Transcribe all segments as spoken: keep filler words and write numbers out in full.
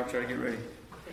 try to get ready.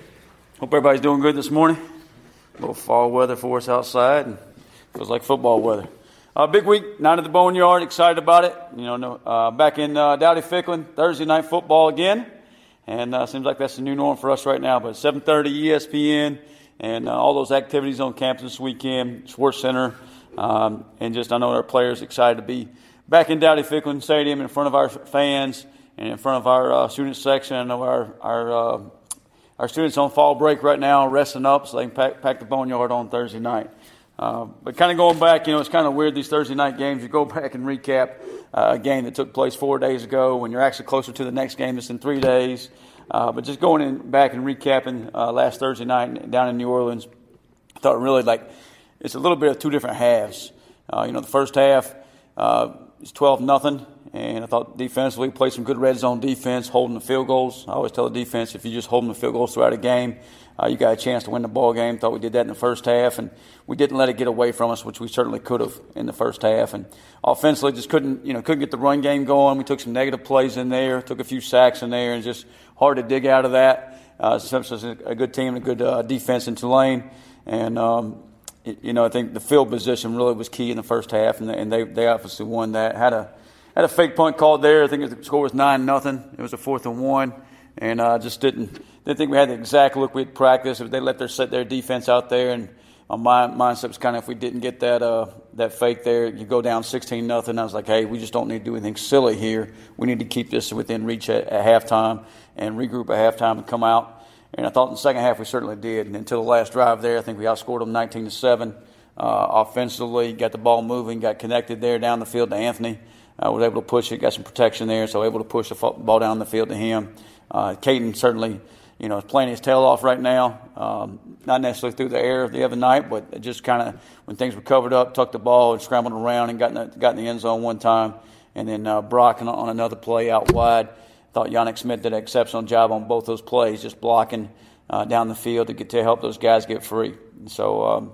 Hope everybody's doing good this morning. A little fall weather for us outside, and feels like football weather. Uh, big week, night at the Boneyard. Excited about it. You know, no, uh, back in uh, Dowdy-Ficklin, Thursday night football again, and uh, seems like that's the new norm for us right now. But seven thirty E S P N, and uh, all those activities on campus this weekend, Sports Center, um, and just I know our players excited to be back in Dowdy-Ficklin Stadium in front of our fans and in front of our uh, student section. I know our our uh, Our students on fall break right now, resting up so they can pack, pack the Boneyard on Thursday night. Uh, but kind of going back, you know, it's kind of weird, these Thursday night games. You go back and recap uh, a game that took place four days ago when you're actually closer to the next game that's in three days. Uh, but just going in back and recapping uh, last Thursday night down in New Orleans, I thought really like it's a little bit of two different halves. Uh, you know, the first half uh, is twelve nothing. And I thought defensively, played some good red zone defense, holding the field goals. I always tell the defense, if you just hold the field goals throughout a game, uh, you got a chance to win the ball game. Thought we did that in the first half, and we didn't let it get away from us, which we certainly could have in the first half. And offensively, just couldn't, you know, couldn't get the run game going. We took some negative plays in there, took a few sacks in there, and just hard to dig out of that. Uh, it's a good team, a good uh, defense in Tulane, and um, it, you know, I think the field position really was key in the first half, and they, and they, they obviously won that. Had a Had a fake punt called there. I think the score was nine nothing. It was a fourth and one, and I uh, just didn't didn't think we had the exact look we had practiced. If they let their set their defense out there, and my mindset was kind of if we didn't get that uh, that fake there, you go down sixteen nothing. I was like, hey, we just don't need to do anything silly here. We need to keep this within reach at, at halftime and regroup at halftime and come out. And I thought in the second half we certainly did. And until the last drive there, I think we outscored them nineteen to seven. Uh, offensively, got the ball moving, got connected there down the field to Anthony. I uh, was able to push it, got some protection there, so able to push the ball down the field to him. Uh, Caden certainly, you know, is playing his tail off right now. Um, not necessarily through the air the other night, but just kind of when things were covered up, tucked the ball and scrambled around and got in the, got in the end zone one time. And then uh, Brock on, on another play out wide. Thought Yannick Smith did an exceptional job on both those plays, just blocking uh, down the field to get to help those guys get free. And so um,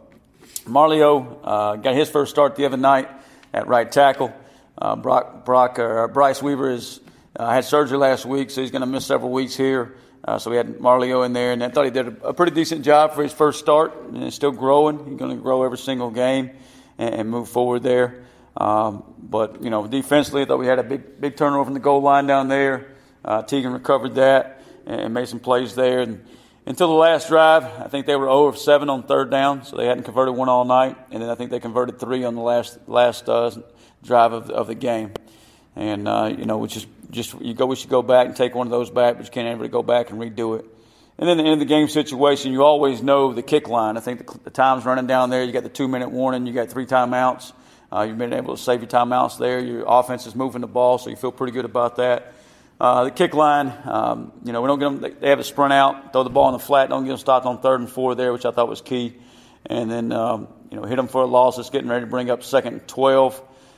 Marlio uh, got his first start the other night at right tackle. Uh, Brock, Brock uh, Bryce Weaver is, uh, had surgery last week, so he's going to miss several weeks here. Uh, so we had Marlio in there, and I thought he did a, a pretty decent job for his first start. And he's still growing. He's going to grow every single game and, and move forward there. Um, but, you know, defensively, I thought we had a big big turnover in the goal line down there. Uh, Teagan recovered that and made some plays there. And until the last drive, I think they were zero of seven on third down, so they hadn't converted one all night. And then I think they converted three on the last last uh, drive of, of the game. And, uh, you know, which is just, you go, we should go back and take one of those back, but you can't ever go back and redo it. And then the end of the game situation, you always know the kick line. I think the, the time's running down there. You got the two-minute warning. You got three timeouts. Uh, you've been able to save your timeouts there. Your offense is moving the ball, so you feel pretty good about that. Uh, the kick line, um, you know, we don't get them, they have a sprint out, throw the ball in the flat, don't get them stopped on third and four there, which I thought was key. And then, um, you know, hit them for a loss. It's getting ready to bring up second and twelve.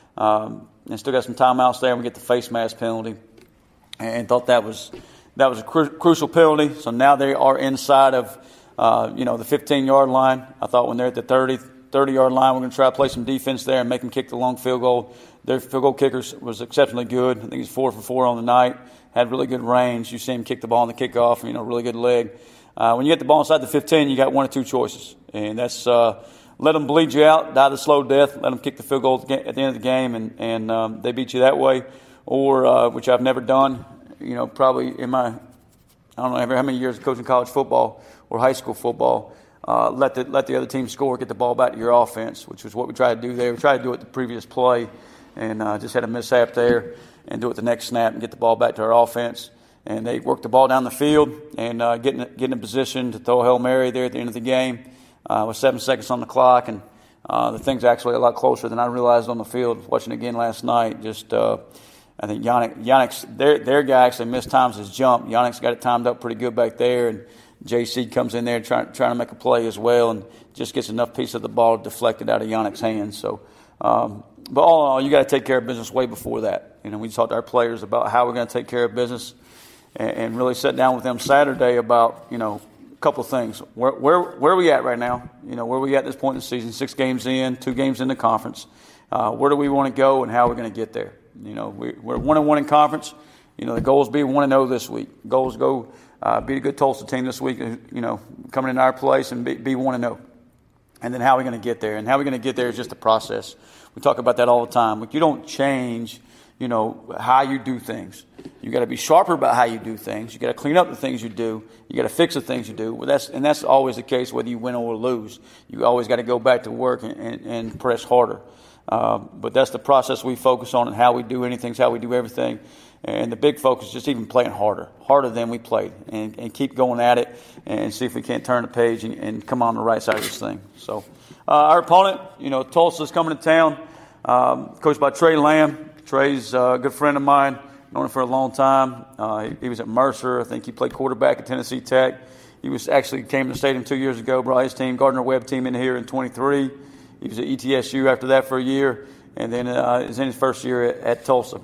Um, and still got some timeouts there, and we get the face mask penalty. And thought that was that was a cru- crucial penalty. So now they are inside of, uh, you know, the fifteen-yard line. I thought when they're at the thirty, thirty-yard line, we're going to try to play some defense there and make them kick the long field goal. Their field goal kicker was exceptionally good. I think he's four for four on the night. Had really good range. You see him kick the ball on the kickoff, you know, really good leg. Uh, when you get the ball inside the fifteen, you got one or two choices. And that's uh, let them bleed you out, die the slow death, let them kick the field goal at the end of the game, and, and um, they beat you that way. Or, uh, which I've never done, you know, probably in my, I don't know how many years of coaching college football or high school football, uh, let the let the other team score, get the ball back to your offense, which was what we tried to do there. We tried to do it the previous play, and uh, just had a mishap there, and do it the next snap and get the ball back to our offense. And they worked the ball down the field and uh, getting getting in position to throw a Hail Mary there at the end of the game uh, with seven seconds on the clock. And uh, the thing's actually a lot closer than I realized on the field. Watching it again last night, just uh, I think Yannick, Yannick's, their, their guy actually missed times his jump. Yannick's got it timed up pretty good back there. And J C comes in there trying, trying to make a play as well and just gets enough piece of the ball deflected out of Yannick's hands. So, um, but all in all, you got to take care of business way before that. You know, we talked to our players about how we're going to take care of business. And really sat down with them Saturday about, you know, a couple of things. Where where where are we at right now? You know, where are we at this point in the season? Six games in, two games in the conference. Uh, where do we want to go and how are we going to get there? You know, we, we're one and one in conference. You know, the goals be one and zero this week. Goals go uh, beat a good Tulsa team this week, you know, coming in our place and be, be one and oh. And then how are we going to get there? And how we're going to get there is just a process. We talk about that all the time. Like, you don't change, you know, how you do things. You got to be sharper about how you do things. You got to clean up the things you do. You got to fix the things you do. Well, that's and that's always the case whether you win or lose. You always got to go back to work and, and, and press harder. Uh, but that's the process we focus on, and how we do anything is how we do everything. And the big focus is just even playing harder, harder than we played, and, and keep going at it and see if we can't turn the page and, and come on the right side of this thing. So uh, our opponent, you know, Tulsa's coming to town, um, coached by Trey Lamb. Trey's a good friend of mine, known him for a long time. Uh, he, he was at Mercer. I think he played quarterback at Tennessee Tech. He was actually came to the stadium two years ago, brought his team, Gardner-Webb team, in here in twenty-three. He was at E T S U after that for a year, and then uh, is in his first year at, at Tulsa.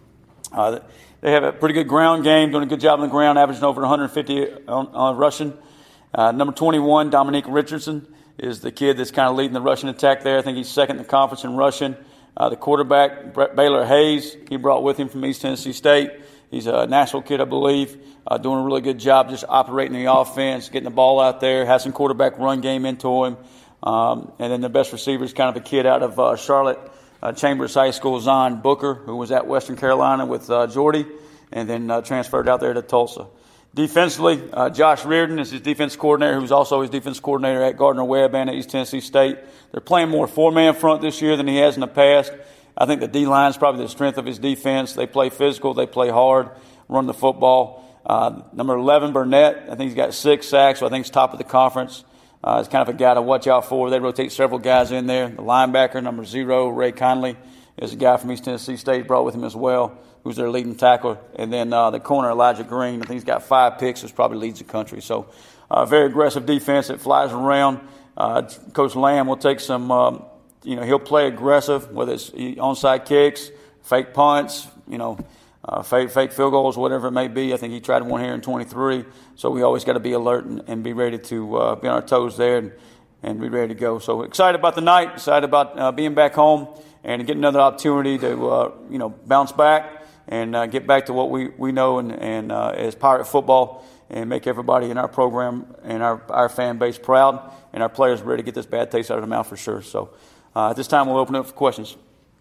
Uh, they have a pretty good ground game, doing a good job on the ground, averaging over one hundred fifty on, on rushing. Uh, number twenty-one, Dominique Richardson, is the kid that's kind of leading the rushing attack there. I think he's second in the conference in rushing. Uh, the quarterback, Brett Baylor Hayes, he brought with him from East Tennessee State. He's a Nashville kid, I believe, uh, doing a really good job just operating the offense, getting the ball out there, has some quarterback run game into him. Um, and then the best receiver is kind of a kid out of uh, Charlotte, Uh, Chambers High School, Zion Booker, who was at Western Carolina with uh, Jordy, and then uh, transferred out there to Tulsa. Defensively, uh, Josh Reardon is his defense coordinator, who's also his defense coordinator at Gardner-Webb and at East Tennessee State. They're playing more four-man front this year than he has in the past. I think the D-line is probably the strength of his defense. They play physical, they play hard, run the football. Uh, number eleven, Burnett, I think he's got six sacks, so I think he's top of the conference. Uh, it's kind of a guy to watch out for. They rotate several guys in there. The linebacker, number zero, Ray Conley, is a guy from East Tennessee State, brought with him as well, who's their leading tackler. And then uh, the corner, Elijah Green, I think he's got five picks, which probably leads the country. So uh, very aggressive defense that flies around. Uh, Coach Lamb will take some, um, you know, he'll play aggressive, whether it's onside kicks, fake punts, you know, Uh, fake, fake field goals, whatever it may be. I think he tried one here in twenty-three. So we always got to be alert and, and be ready to uh, be on our toes there and, and be ready to go. So excited about the night, excited about uh, being back home and getting another opportunity to, uh, you know, bounce back and uh, get back to what we, we know and, and uh, as Pirate football, and make everybody in our program and our, our fan base proud, and our players ready to get this bad taste out of their mouth for sure. So uh, at this time, we'll open up for questions.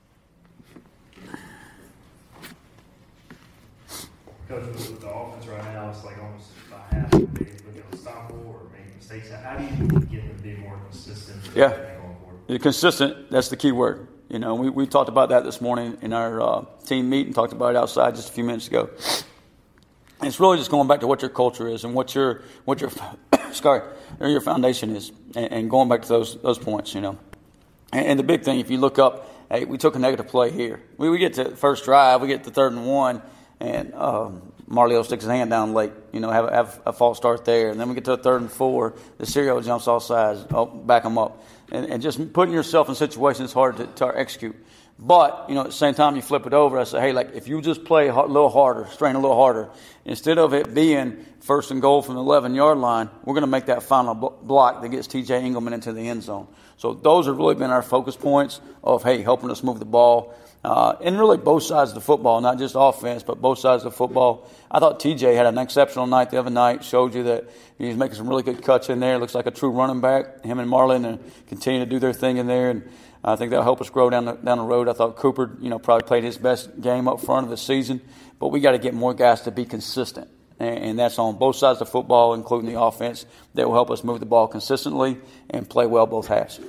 Coach, with the offense right now, it's like almost about half of the looking unstoppable or making mistakes. How do you get them to be more consistent? Yeah, going forward? You're consistent. That's the key word. You know, we we talked about that this morning in our uh, team meeting. Talked about it outside just a few minutes ago. And it's really just going back to what your culture is and what your what your sorry, your foundation is, and, and going back to those those points. You know, and, and the big thing, if you look up, hey, we took a negative play here. We we get to the first drive, we get to third and one. And um, Marleo sticks his hand down late, you know, have, have a false start there. And then we get to a third and four. The Serio jumps off sides. Oh, back them up. And, and just putting yourself in situations it's hard to, to execute. But, you know, at the same time, you flip it over. I say, hey, like, if you just play a little harder, strain a little harder, instead of it being first and goal from the eleven-yard line, we're going to make that final block that gets T J Engelman into the end zone. So those have really been our focus points of, hey, helping us move the ball. Uh, and really both sides of the football, not just offense, but both sides of the football. I thought T J had an exceptional night the other night, showed you that he's making some really good cuts in there. Looks like a true running back. Him and Marlon and continue to do their thing in there, and I think that'll help us grow down the, down the road. I thought Cooper, you know, probably played his best game up front of the season, but we got to get more guys to be consistent, and, and that's on both sides of the football, including the offense, that will help us move the ball consistently and play well both halves.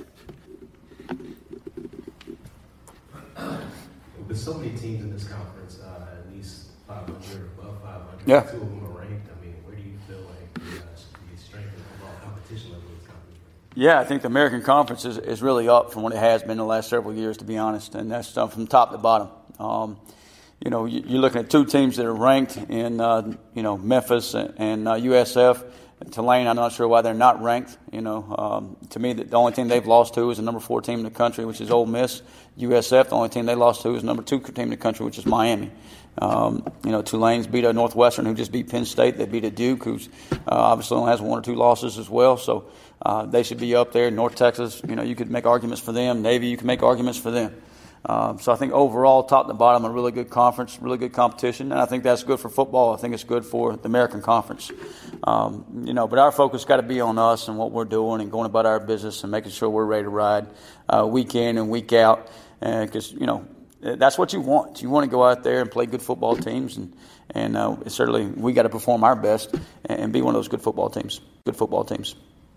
With so many teams in this conference, uh, at least five hundred, above five hundred, yeah. Two of them are ranked. I mean, where do you feel like the, uh, the strength of the overall competition level of this conference? Yeah, I think the American Conference is, is really up from what it has been the last several years, to be honest, and that's uh, from top to bottom. Um, you know, you, you're looking at two teams that are ranked in, uh, you know, Memphis and, and uh, U S F. Tulane, I'm not sure why they're not ranked. You know, um, to me, the, the only team they've lost to is the number four team in the country, which is Ole Miss. U S F, the only team they lost to is the number two team in the country, which is Miami. Um, you know, Tulane's beat a Northwestern, who just beat Penn State. They beat a Duke, who's uh, obviously only has one or two losses as well. So uh, they should be up there. North Texas, you know, you could make arguments for them. Navy, you can make arguments for them. Um, so I think overall, top to bottom, a really good conference, really good competition, and I think that's good for football. I think it's good for the American Conference. Um, you know, but our focus got to be on us and what we're doing and going about our business and making sure we're ready to ride uh, week in and week out. Because, you know, that's what you want. You want to go out there and play good football teams, and and uh, certainly we got to perform our best and be one of those good football teams. Good football teams.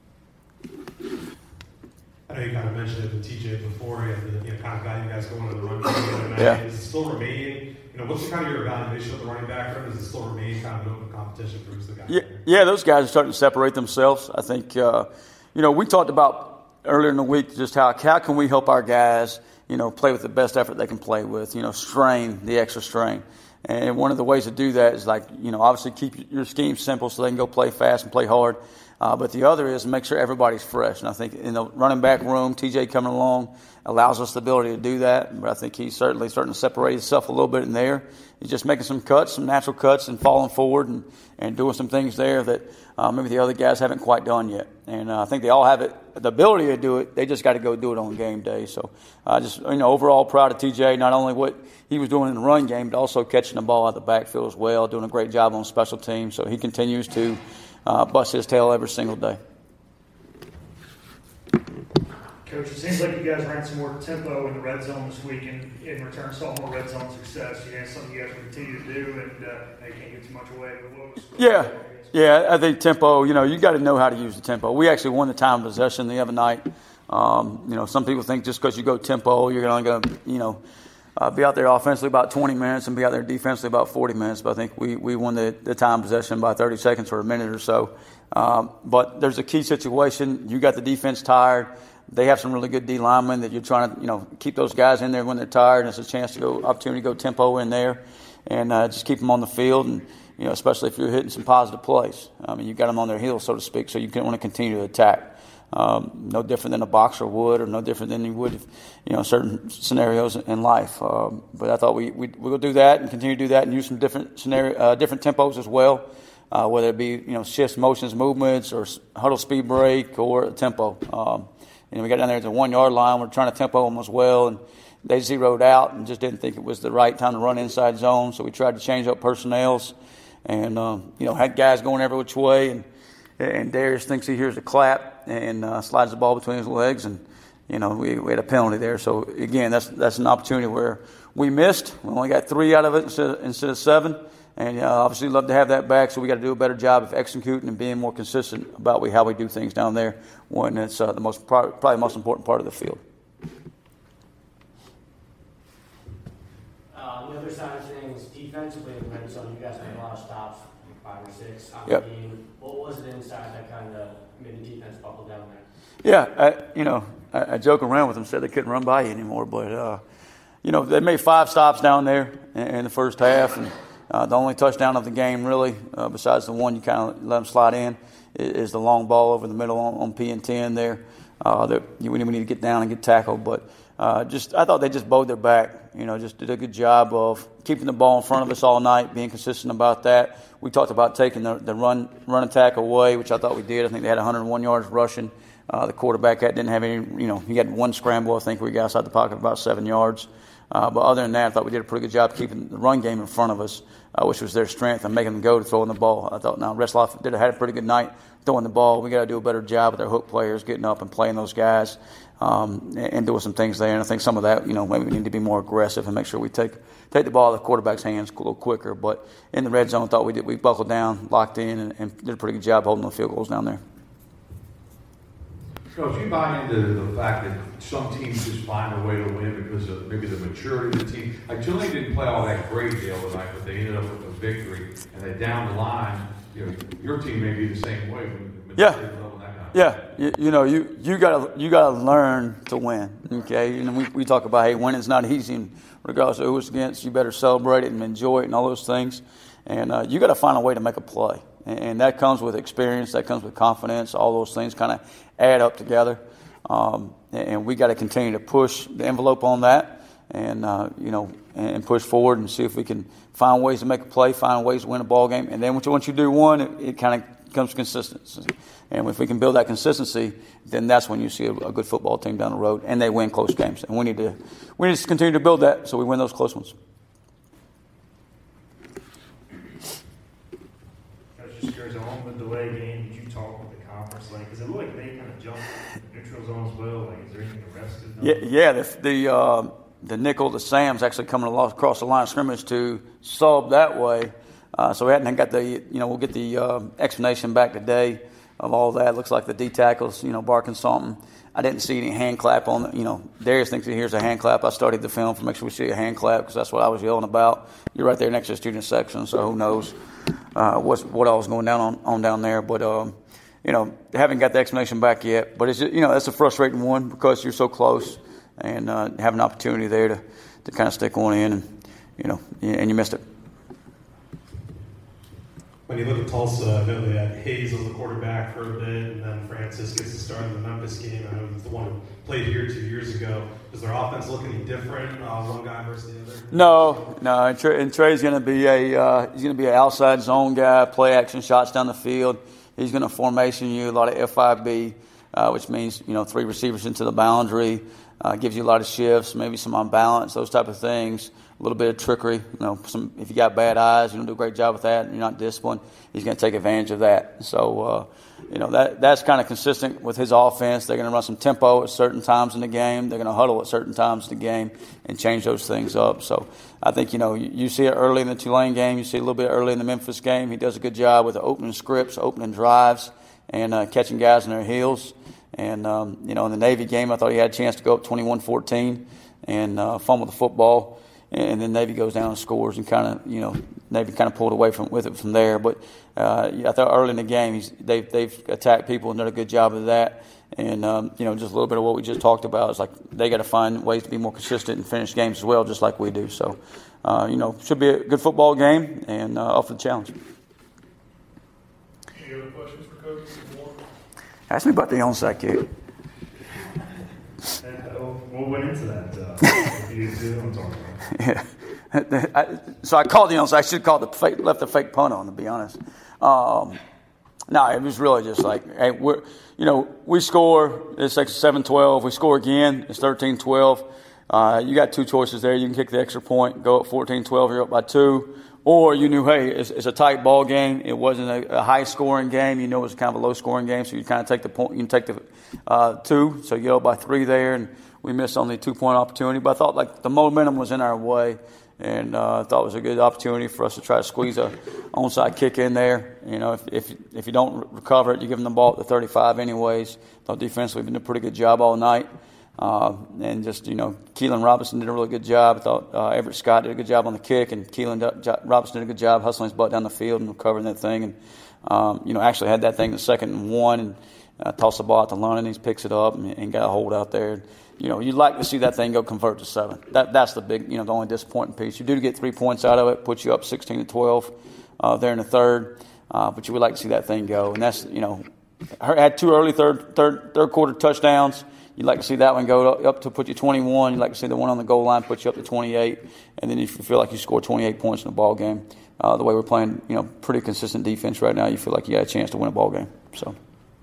I know you kind of mentioned it with T J before, and the you know, kind of guy you guys going to the run game the other night. Yeah. Does it still remain, you know, what's kind of your evaluation of the running back room? Does it still remain kind of an open competition for who's the guy? Yeah, yeah, those guys are starting to separate themselves. I think, uh, you know, we talked about earlier in the week just how how can we help our guys, you know, play with the best effort they can play with, you know, strain, the extra strain. And one of the ways to do that is, like, you know, obviously keep your scheme simple so they can go play fast and play hard. Uh, but the other is make sure everybody's fresh. And I think in the running back room, T J coming along allows us the ability to do that. But I think he's certainly starting to separate himself a little bit in there. He's just making some cuts, some natural cuts, and falling forward and, and doing some things there that uh, maybe the other guys haven't quite done yet. And uh, I think they all have it, the ability to do it. They just got to go do it on game day. So I uh, just, you know, overall proud of T J, not only what he was doing in the run game, but also catching the ball out of the backfield as well, doing a great job on special teams. So he continues to uh, bust his tail every single day. Coach, it seems like you guys ran some more tempo in the red zone this week, and in return saw more red zone success. You know, something you guys will continue to do, and uh, you can't give too much away. But what was, yeah, yeah, I think tempo, you know, you got to know how to use the tempo. We actually won the time of possession the other night. Um, you know, some people think just because you go tempo, you're only going to, you know, uh, be out there offensively about twenty minutes and be out there defensively about forty minutes. But I think we, we won the, the time possession by thirty seconds or a minute or so. Um, but there's a key situation. You got the defense tired. They have some really good D linemen that you're trying to, you know, keep those guys in there when they're tired. And it's a chance to go, opportunity to go tempo in there and uh, just keep them on the field. And, you know, especially if you're hitting some positive plays. I mean, you got them on their heels, so to speak, so you can want to continue to attack. Um, no different than a boxer would, or no different than you would, if, you know, certain scenarios in life. Um, but I thought we we we'll do that and continue to do that and use some different scenario, uh, different tempos as well, uh, whether it be, you know, shifts, motions, movements, or huddle speed break or tempo. Um, and we got down there at the one yard line. We're trying to tempo them as well, and they zeroed out and just didn't think it was the right time to run inside zone. So we tried to change up personnels, and um, you know, had guys going every which way, and and Darius thinks he hears a clap and uh, slides the ball between his legs, and you know, we, we had a penalty there. So again, that's that's an opportunity where we missed. We only got three out of it instead of, instead of seven, and uh, obviously love to have that back. So we got to do a better job of executing and being more consistent about we, how we do things down there when it's uh, the most probably the most important part of the field. Uh, on the other side of things, defensively in the red zone, you guys made a lot of stops, five or six on Yep. the game. What was it inside that kind of made the defense buckle down there? Yeah, I, you know, I, I joke around with them, said they couldn't run by you anymore, but uh, you know, they made five stops down there in, in the first half, and uh, the only touchdown of the game, really, uh, besides the one you kind of let them slide in, is, is the long ball over the middle on, on P and ten there. Uh, that you, we need to get down and get tackled, but uh, just I thought they just bowed their back. You know, just did a good job of keeping the ball in front of us all night, being consistent about that. We talked about taking the, the run run attack away, which I thought we did. I think they had one hundred one yards rushing. Uh, the quarterback had, didn't have any, you know, he had one scramble, I think, where he got outside the pocket about seven yards. Uh, but other than that, I thought we did a pretty good job keeping the run game in front of us, uh, which was their strength, and making them go to throwing the ball. I thought, now, Retzlaff did had a pretty good night throwing the ball. We got to do a better job with our hook players, getting up and playing those guys, um, and, and doing some things there. And I think some of that, you know, maybe we need to be more aggressive and make sure we take take the ball out of the quarterback's hands a little quicker. But in the red zone, I thought we did we buckled down, locked in, and, and did a pretty good job holding the field goals down there. Coach, you buy into the fact that some teams just find a way to win because of maybe the maturity of the team. Like, Tulane didn't play all that great the other night, but they ended up with a victory. And then down the line, you know, your team may be the same way. When Yeah. level, that kind of Yeah, you, you know, you you gotta you gotta learn to win. Okay, you know, we we talk about, hey, winning's not easy, and regardless of who it's against, you better celebrate it and enjoy it and all those things. And uh, you got to find a way to make a play, and, and that comes with experience, that comes with confidence. All those things kind of add up together, um, and, and we got to continue to push the envelope on that, and uh, you know, and push forward and see if we can find ways to make a play, find ways to win a ball game. And then once you, once you do one, it, it kind of comes consistency. And if we can build that consistency, then that's when you see a, a good football team down the road, and they win close games. And we need to we need to continue to build that so we win those close ones. I was just curious, on the delay game, did you talk with the conference? Like, because it looked like they kind of jumped the neutral zone as well. Like, is there anything the refs could have done? Yeah, yeah. The the, uh, the nickel, the Sam's actually coming across the line of scrimmage to sub that way. Uh, so we hadn't got the, you know, we'll get the uh, explanation back today of all that. Looks like the D tackles, you know, barking something. I didn't see any hand clap on the, you know, Darius thinks he hears a hand clap. I studied the film to make sure we see a hand clap because that's what I was yelling about. You're right there next to the student section, so who knows uh, what's, what all was going down on, on down there. But, um, you know, haven't got the explanation back yet. But, it's just, you know, that's a frustrating one because you're so close and uh, have an opportunity there to, to kind of stick one in and, you know, and you missed it. When you look at Tulsa, I know they had Hayes as the quarterback for a bit, and then Francis gets to start in the Memphis game. I know he's the one who played here two years ago. Does their offense look any different, uh, one guy versus the other? No, no. And, Trey, and Trey's going to be a uh, he's going to be an outside zone guy, play action shots down the field. He's going to formation you a lot of F I B, uh, which means you know three receivers into the boundary. Uh, gives you a lot of shifts, maybe some unbalance, those type of things. A little bit of trickery. You know, some if you got bad eyes, you don't do a great job with that, and you're not disciplined, he's going to take advantage of that. So, uh, you know, that that's kind of consistent with his offense. They're going to run some tempo at certain times in the game. They're going to huddle at certain times in the game and change those things up. So, I think, you know, you, you see it early in the Tulane game. You see it a little bit early in the Memphis game. He does a good job with the opening scripts, opening drives, and uh, catching guys in their heels. And, um, you know, in the Navy game, I thought he had a chance to go up twenty-one fourteen and uh, fumble the football. And then Navy goes down and scores and kind of, you know, Navy kind of pulled away from with it from there. But uh, I thought early in the game, he's, they've, they've attacked people and done a good job of that. And, um, you know, just a little bit of what we just talked about is like they got to find ways to be more consistent and finish games as well, just like we do. So, uh, you know, should be a good football game and uh, up for the challenge. Any other questions for Coach? Ask me about the onside kick. What went into that? Uh, you did what I'm talking about. Yeah. I, so I called the onside. I should have called the fake, left the fake punt on, to be honest. Um, no, it was really just like, hey, we're, you know, we score. It's like seven twelve. We score again. It's thirteen twelve. Uh, you got two choices there. You can kick the extra point, go up fourteen twelve. You're up by two. Or you knew, hey, it's, it's a tight ball game. It wasn't a, a high-scoring game. You know it was kind of a low-scoring game, so you kind of take the point. You can take the uh, two, so you go by three there, and we missed only a two-point opportunity. But I thought like the momentum was in our way, and uh, I thought it was a good opportunity for us to try to squeeze a onside kick in there. You know, if if, if you don't recover it, you give them the ball at the thirty-five anyways. I thought defensively we've done a pretty good job all night. Uh, and just, you know, Keelan Robinson did a really good job. I thought uh, Everett Scott did a good job on the kick, and Keelan D- Robinson did a good job hustling his butt down the field and recovering that thing. And, um, you know, actually had that thing in second and one and uh, tossed the ball out to London. He picks it up and, and got a hold out there. You know, you'd like to see that thing go convert to seven. That That's the big, you know, the only disappointing piece. You do get three points out of it, puts you up sixteen to twelve uh, there in the third. Uh, but you would like to see that thing go. And that's, you know, had two early third, third, third quarter touchdowns. You'd like to see that one go up to put you twenty-one. You'd like to see the one on the goal line put you up to twenty-eight. And then if you feel like you score twenty-eight points in a ball game, uh, the way we're playing, you know, pretty consistent defense right now, you feel like you got a chance to win a ball game. So,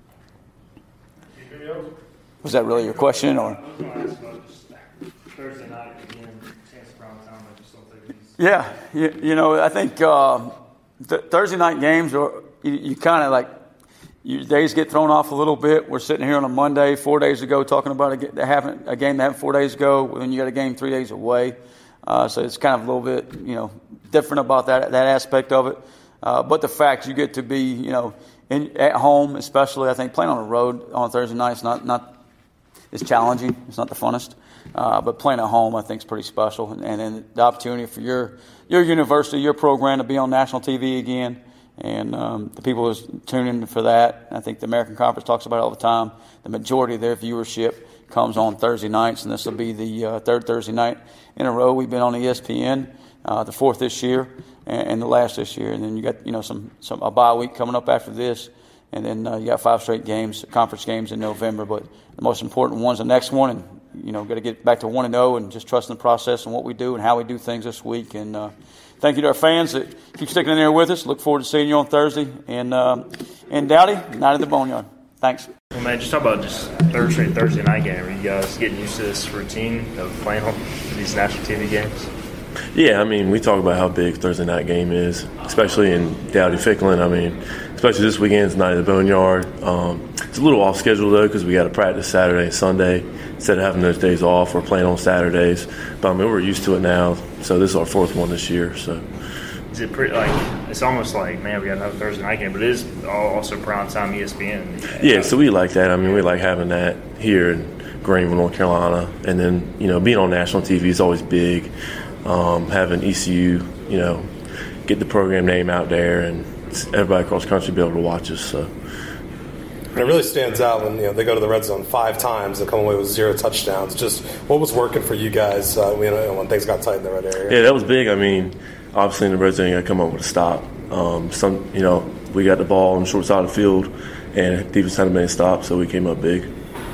was that really your question, or? I was going to ask about just Thursday night again, chance of prime time. I just don't think these. Yeah, you, you know, I think uh, th- Thursday night games are you, you kind of like. Your days get thrown off a little bit. We're sitting here on a Monday, four days ago, talking about a, that happened, a game that happened four days ago. When you got a game three days away, uh, so it's kind of a little bit, you know, different about that that aspect of it. Uh, but the fact you get to be, you know, in, at home, especially, I think playing on the road on Thursday night is not not it's challenging. It's not the funnest, uh, but playing at home, I think, is pretty special. And, and then the opportunity for your your university, your program to be on national T V again. And um, the people who tune in for that, I think the American Conference talks about it all the time. The majority of their viewership comes on Thursday nights, and this will be the uh, third Thursday night in a row. We've been on E S P N, uh, the fourth this year, and, and the last this year. And then you got, you know, some some a bye week coming up after this, and then uh, you got five straight games, conference games in November. But the most important one's the next one, and you know, got to get back to one and zero and just trusting the process and what we do and how we do things this week. And uh, thank you to our fans that keep sticking in there with us. Look forward to seeing you on Thursday. And uh, and Dowdy, Night at the Boneyard. Thanks. Well, man, just talk about just third straight Thursday night game. Are you guys getting used to this routine of playing on these national T V games? Yeah, I mean, we talk about how big Thursday night game is, especially in Dowdy-Ficklin. I mean, especially this weekend's Night at the Boneyard. Um, it's a little off schedule, though, because we got to practice Saturday and Sunday. Instead of having those days off, we're playing on Saturdays. But, I mean, we're used to it now, so this is our fourth one this year. So, is it pretty, like, it's almost like, man, we got another Thursday night game, but it is also prime time E S P N. Yeah, so we like that. I mean, we like having that here in Greenville, North Carolina. And then, you know, being on national T V is always big. Um, having E C U, you know, get the program name out there and everybody across the country be able to watch us. So. And it really stands out when, you know, they go to the red zone five times and come away with zero touchdowns. Just what was working for you guys uh, you know, when things got tight in the red area? Yeah, that was big. I mean, obviously in the red zone you got to come up with a stop. Um, some, you know, we got the ball on the short side of the field and defense hadn't made a stop, so we came up big.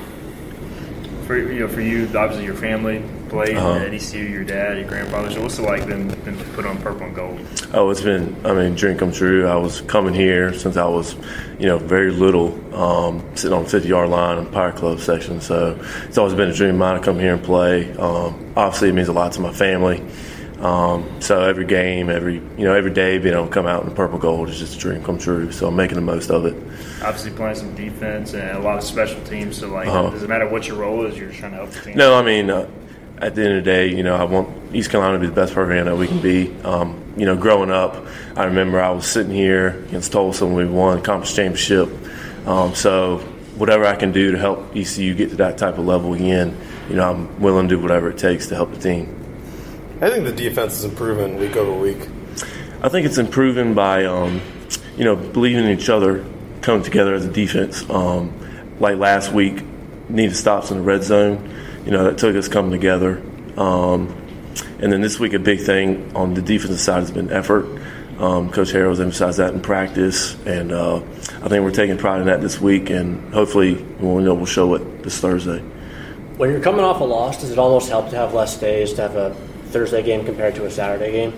For you know, for you, obviously your family played uh-huh. at E C U, your dad, your grandfather. So what's it like been, been put on purple and gold? Oh, it's been, I mean, dream come true. I was coming here since I was, you know, very little, um, sitting on the fifty-yard line in the Pirate Club section. So it's always been a dream of mine to come here and play. Um, obviously, it means a lot to my family. Um, so every game, every you know, every day being able to come out in the purple gold is just a dream come true. So I'm making the most of it. Obviously playing some defense and a lot of special teams. So, like, uh-huh. does it matter what your role is? You're just trying to help the team? No, I mean, uh, at the end of the day, you know, I want East Carolina to be the best program that we can be. Um, you know, growing up, I remember I was sitting here against Tulsa when we won the conference championship. Um, so whatever I can do to help E C U get to that type of level again, you know, I'm willing to do whatever it takes to help the team. I think the defense is improving week over week. I think it's improving by, um, you know, believing in each other, coming together as a defense. Um, like last week, needed stops in the red zone. You know, that took us coming together. Um, and then this week, a big thing on the defensive side has been effort. Um, Coach Harrell's emphasized that in practice, and uh, I think we're taking pride in that this week, and hopefully we'll, you know, we'll show it this Thursday. When you're coming off a loss, does it almost help to have less days to have a Thursday game compared to a Saturday game?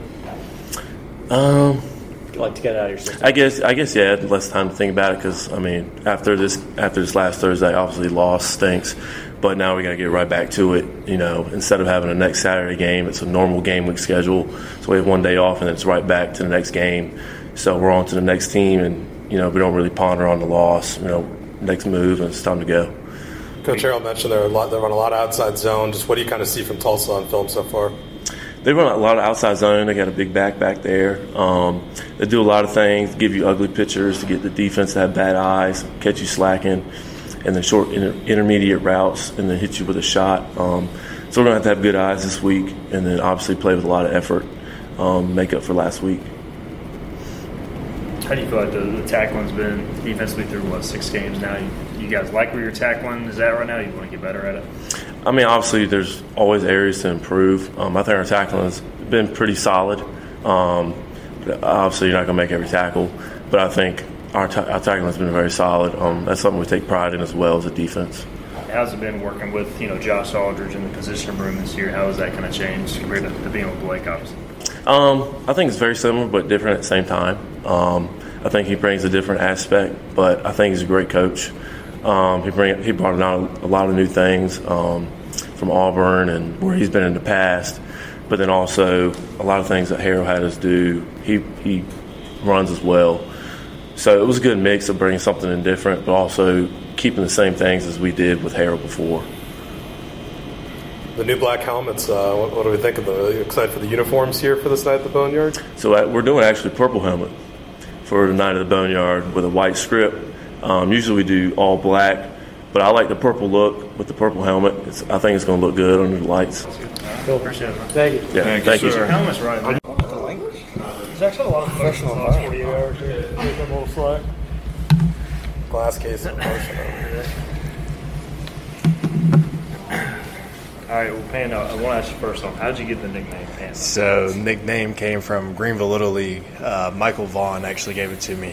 Um, you like to get it out of your system? I guess, I guess, yeah, less time to think about it because I mean, after this, after this last Thursday, obviously loss stinks, but now we got to get right back to it. You know, instead of having a next Saturday game, it's a normal game week schedule, so we have one day off and it's right back to the next game. So we're on to the next team, and you know, we don't really ponder on the loss. You know, next move, and it's time to go. Coach Harrell mentioned they're a lot, they run a lot of outside zone. Just what do you kind of see from Tulsa on film so far? They run a lot of outside zone. They got a big back back there. Um, they do a lot of things, give you ugly pictures to get the defense to have bad eyes, catch you slacking, and then short inter- intermediate routes, and then hit you with a shot. Um, so we're going to have to have good eyes this week, and then obviously play with a lot of effort, um, make up for last week. How do you feel like the, the tackling's been defensively through, what, six games now? You, you guys like where you're tackling? Is that right now? You want to get better at it? I mean, obviously, there's always areas to improve. Um, I think our tackling has been pretty solid. Um, obviously, you're not going to make every tackle, but I think our, ta- our tackling has been very solid. Um, that's something we take pride in as well as a defense. How's it been working with, you know, Josh Aldridge in the position room this year? How has that kind of changed compared to, to being with Blake, obviously? Um, I think it's very similar but different at the same time. Um, I think he brings a different aspect, but I think he's a great coach. Um, he bring he brought out a lot of new things um, from Auburn and where he's been in the past, but then also a lot of things that Harrell had us do. He he runs as well, so it was a good mix of bringing something in different, but also keeping the same things as we did with Harrell before. The new black helmets. Uh, what, what do we think of them? Are you excited for the uniforms here for this night at the Boneyard? So uh, we're doing actually purple helmet for the night at the Boneyard with a white script. Um, usually we do all black, but I like the purple look with the purple helmet. It's, I think it's going to look good under the lights. Cool. Appreciate it. Thank you. Yeah, thank, thank you. you. Sir. Helmet's right. Man. There's actually a lot of professional in the last forty-eight hours here. Give them a little slack. Glass case of motion over here. All right, well, Pan, I want to ask you first off, how did you get the nickname Pan? So, nickname came from Greenville Little League. Uh, Michael Vaughn actually gave it to me.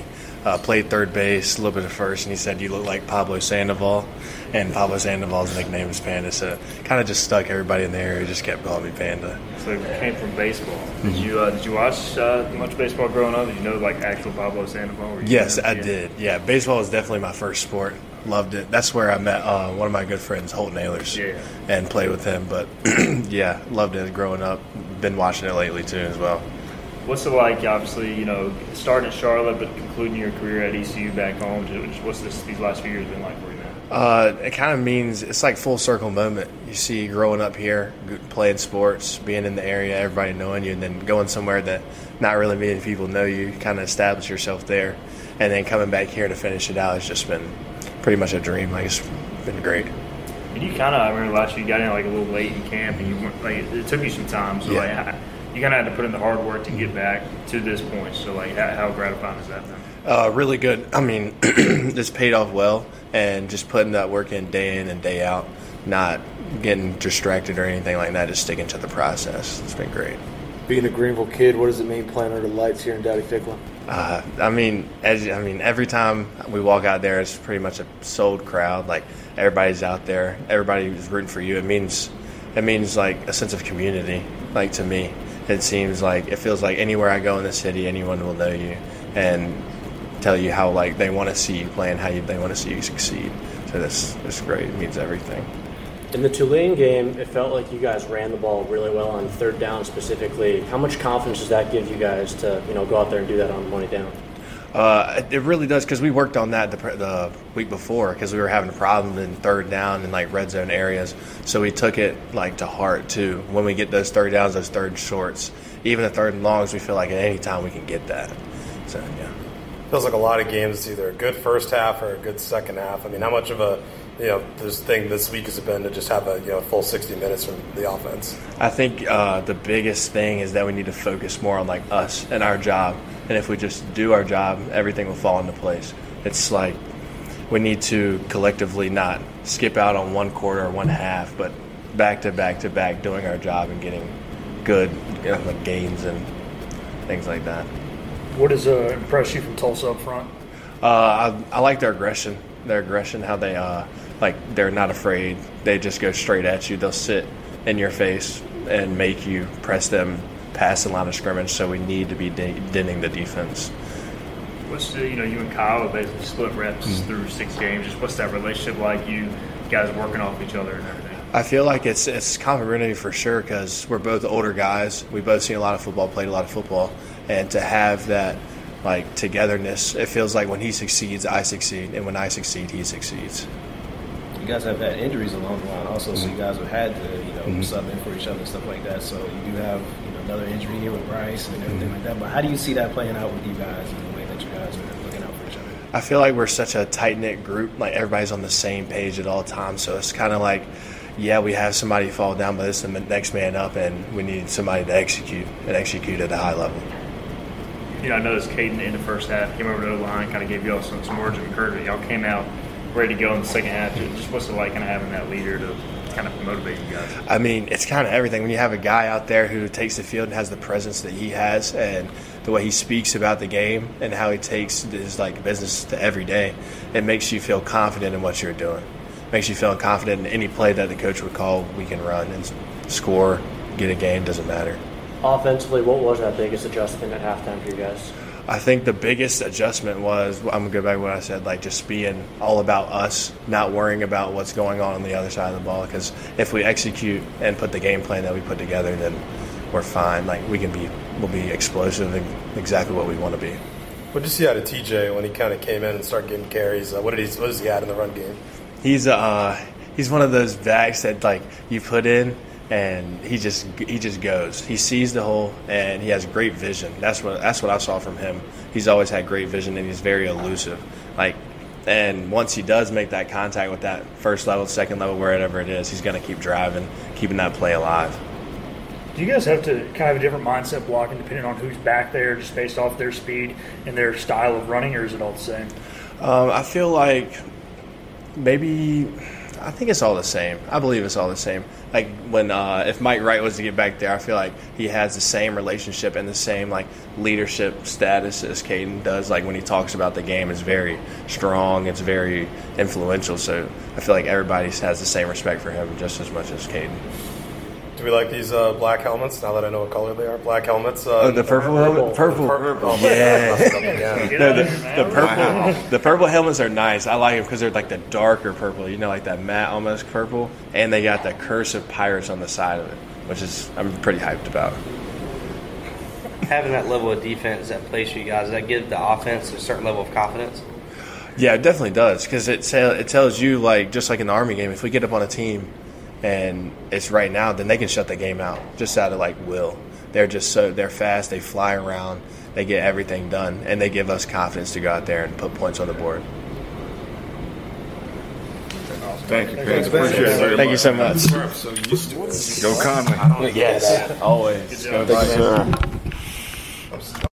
uh, played third base, a little bit of first, and he said, "You look like Pablo Sandoval." And Pablo Sandoval's nickname is Panda, so kind of just stuck everybody in the area, just kept calling me Panda. So it came from baseball. Did you uh, did you watch uh, much baseball growing up? Did you know like actual Pablo Sandoval? Yes, I did. Yeah, baseball was definitely my first sport. Loved it. That's where I met uh, one of my good friends, Holt Nailers, yeah. and played with him. But yeah, loved it growing up. Been watching it lately too as well. What's it like, obviously, you know, starting in Charlotte but concluding your career at E C U back home? What's this, these last few years been like for you, man? Uh, it kind of means it's like full circle moment. You see growing up here, playing sports, being in the area, everybody knowing you, and then going somewhere that not really many people know you, kind of establish yourself there. And then coming back here to finish it out has just been pretty much a dream. Like, it's been great. And you kind of, I remember last year you got in like a little late in camp, and you went, like it took you some time. So yeah. like, you kind of had to put in the hard work to get back to this point. So like, how, how gratifying is that then? Uh, really good. I mean, it's paid off well, and just putting that work in day in and day out, not getting distracted or anything like that, just sticking to the process. It's been great. Being a Greenville kid, what does it mean playing under the lights here in Dowdy-Ficklen? Uh, I mean, as I mean, every time we walk out there, it's pretty much a sold crowd. Like, everybody's out there, everybody's rooting for you. It means, it means like a sense of community. Like, to me, it seems like it feels like anywhere I go in the city, anyone will know you and tell you how like they want to see you play and how you, they want to see you succeed. So that's that's great. It means everything. In the Tulane game, it felt like you guys ran the ball really well on third down specifically. How much confidence does that give you guys to, you know, go out there and do that on money down? Uh, it really does, because we worked on that the, the week before, because we were having a problem in third down and like red zone areas. So we took it like to heart too. When we get those third downs, those third shorts, even the third and longs, we feel like at any time we can get that. So yeah, feels like a lot of games. It's either a good first half or a good second half. I mean, how much of a you know, this thing this week has been to just have a you know full sixty minutes from the offense? I think uh, the biggest thing is that we need to focus more on like us and our job. And if we just do our job, everything will fall into place. It's like we need to collectively not skip out on one quarter or one half, but back to back to back doing our job and getting good you know, like gains and things like that. What has uh, impressed you from Tulsa up front? Uh, I, I like their aggression. Their aggression, how they uh, like they're not afraid. They just go straight at you. They'll sit in your face and make you press them past the line of scrimmage. So we need to be de- denting the defense. What's the, you know, you and Kyle have basically split reps mm-hmm. through six games. Just what's that relationship like? You guys working off each other and everything. I feel like it's it's complimentary for sure, because we're both older guys. We both seen a lot of football, played a lot of football, and to have that like togetherness, it feels like when he succeeds, I succeed, and when I succeed, he succeeds. You guys have had injuries along the line also, so you guys have had to, you know, mm-hmm. sub in for each other and stuff like that. So you do have, you know, another injury here with Bryce and everything mm-hmm. like that. But how do you see that playing out with you guys and the way that you guys are looking out for each other? I feel like we're such a tight-knit group. Like, everybody's on the same page at all times. So it's kind of like, yeah, we have somebody fall down, but it's the next man up, and we need somebody to execute and execute at a high level. You know, I noticed Caden in the first half came over to the line, kind of gave y'all some, some words of encouragement. Y'all came out ready to go in the second half. Just what's it like kind of having that leader to kind of motivate you guys? I mean, it's kind of everything. When you have a guy out there who takes the field and has the presence that he has, and the way he speaks about the game and how he takes his like business to every day, it makes you feel confident in what you're doing. It makes you feel confident in any play that the coach would call. We can run and score, get a game, doesn't matter. Offensively, what was that biggest adjustment at halftime for you guys? I think the biggest adjustment was, I'm going to go back to what I said, like just being all about us, not worrying about what's going on on the other side of the ball. Because if we execute and put the game plan that we put together, then we're fine. Like, we can be, we'll be explosive and exactly what we want to be. What did you see out of T J when he kind of came in and started getting carries? Uh, what did he, what does he add in the run game? He's uh, he's one of those backs that like you put in, and he just he just goes. He sees the hole, and he has great vision. That's what that's what I saw from him. He's always had great vision, and he's very elusive. Like, and once he does make that contact with that first level, second level, wherever it is, he's going to keep driving, keeping that play alive. Do you guys have to kind of have a different mindset blocking depending on who's back there, just based off their speed and their style of running, or is it all the same? Um, I feel like maybe I think it's all the same. I believe it's all the same. Like when uh, if Mike Wright was to get back there, I feel like he has the same relationship and the same like leadership status as Caden does. Like when he talks about the game, it's very strong. It's very influential. So I feel like everybody has the same respect for him just as much as Caden. Do we like these uh, black helmets? Now that I know what color they are, black helmets. Uh, oh, the purple helmet, purple, purple. Oh, yeah. yeah. No, the, the purple, the purple helmets are nice. I like them because they're like the darker purple. You know, like that matte almost purple, and they got the cursive Pirates on the side of it, which is I'm pretty hyped about. Having that level of defense that plays for you guys, does that give the offense a certain level of confidence? Yeah, it definitely does because it it tells you like just like in the Army game, if we get up on a team and it's right now, then they can shut the game out just out of like will. They're just so they're fast, they fly around, they get everything done, and they give us confidence to go out there and put points on the board. Thank you, Pence. Appreciate it very Thank much. you so much. So used to it. Go Conley. Yes, always. Go Vikings.